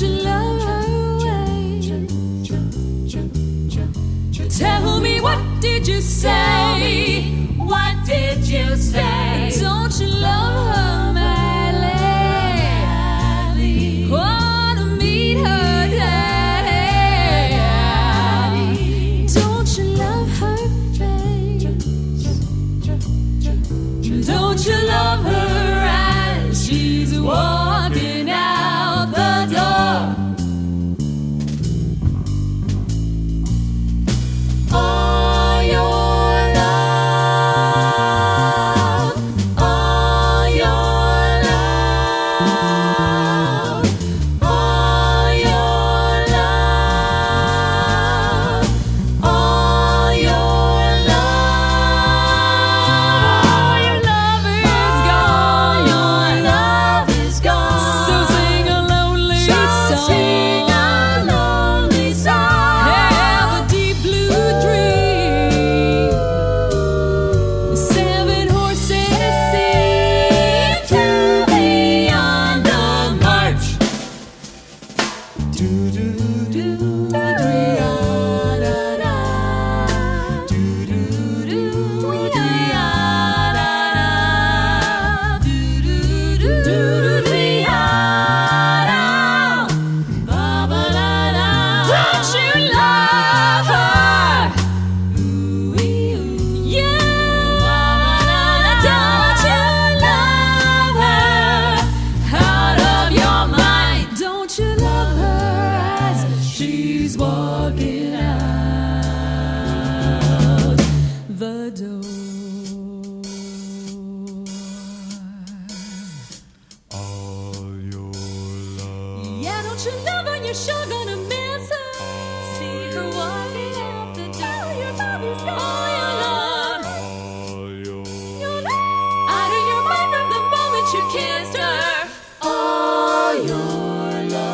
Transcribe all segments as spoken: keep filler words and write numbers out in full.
you love her ways? Tell me, what did you say? What did you say? Don't you love her madly? Wanna meet her daddy? Don't you love her face? Don't you love her as she's walking out the door? All your love, all your love, all your love, all your love. Your love is gone. Your love is gone. So sing a lonely song. Sing a lonely song. Have a deep blue dream. Seven horses seem to be on the march. Do do do da da da. Do do do da da da. Do do do do da da. Ba ba da da. Don't you love her? Yeah. Don't you love her? Out of your mind. Don't you love her as she's walking out the door? All your love. Yeah, don't you love her? You're sure gonna miss her. See her walking out the door. Your love is gone. All your love. All your Out of your mind from the moment you kissed her. All your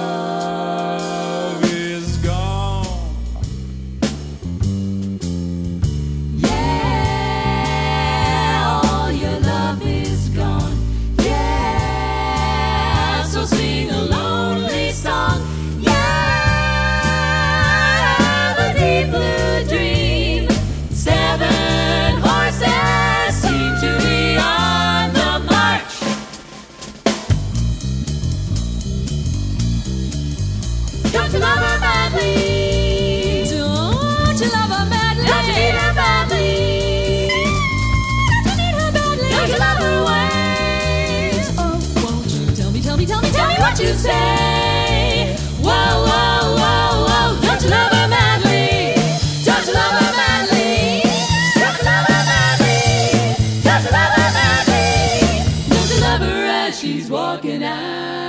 love is gone. Yeah, all your love is gone. Yeah, so sing a lonely song. Yeah, the deep blue dream. Seven horses seem to be on the march. Don't you love her madly? Don't you love her madly? Don't you need her badly? Don't you need her badly? Don't you love her ways? Oh, won't you tell me, tell me, tell me, tell me what you say? Whoa, whoa, whoa, whoa. Don't you love her madly? Don't you love her madly? Don't you love her madly? Don't you love her madly? Don't you love her as she's walking out